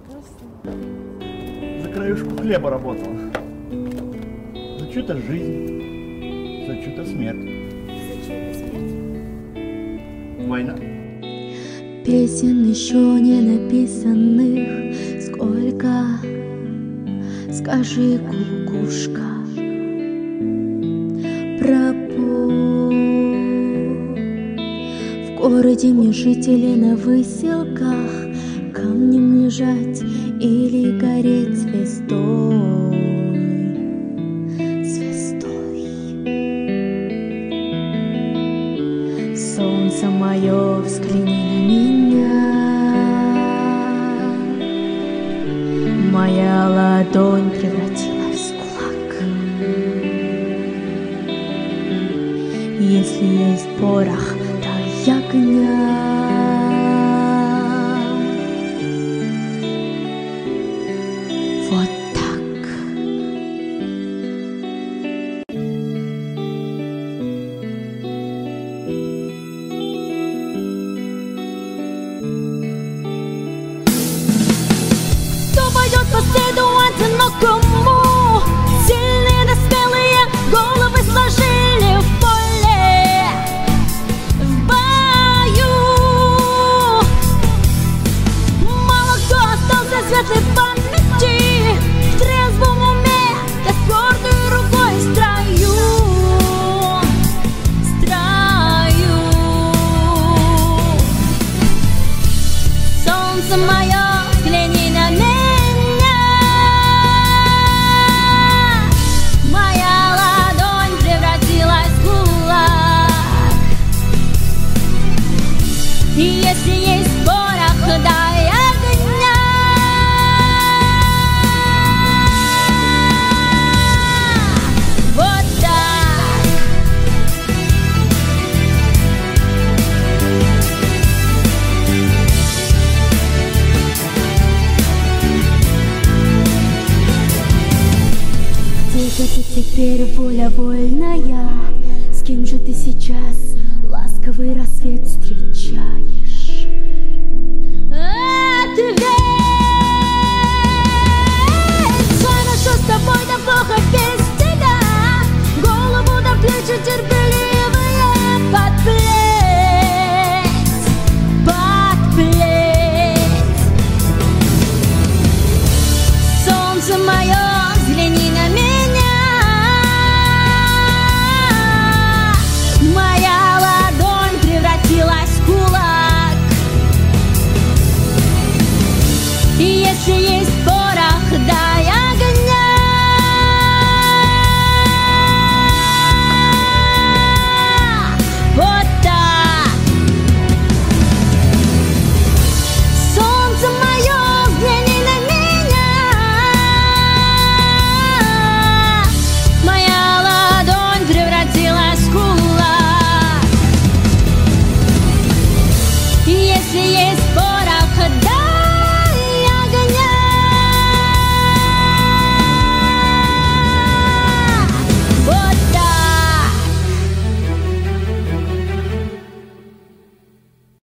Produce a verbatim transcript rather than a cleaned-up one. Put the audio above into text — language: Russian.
За краюшку хлеба работал. За чью-то жизнь, за чью-то смерть. За чью-то смерть? Война. Песен еще не написанных сколько, скажи, кукушка, про путь. В городе мне жители на выселках камнем лежать или гореть звездой, звездой. Солнце мое, взгляни на меня. Моя ладонь превратилась в кулак. Если есть порох, то огня. Вот так. Кто пойдет по следу одинокому? Сильные да смелые головы сложили в поле, в бою. Мало кто остался светлой в памяти, в трезвом уме, да с твердой рукой в строю, в строю. Солнце мое, взгляни на меня. Моя ладонь превратилась в кулак. И если есть порох, дай огня. Вот так. Где же ты теперь, воля вольная? С кем же ты сейчас ласковый рассвет встречаешь? Ответь! Хорошо с тобой, да плохо без тебя. Голову до плечи терпеливые подплеть, подплеть. Солнце мое, взгляни на меня. Моя ладонь превратилась в кулак. И если есть порох, дай огня.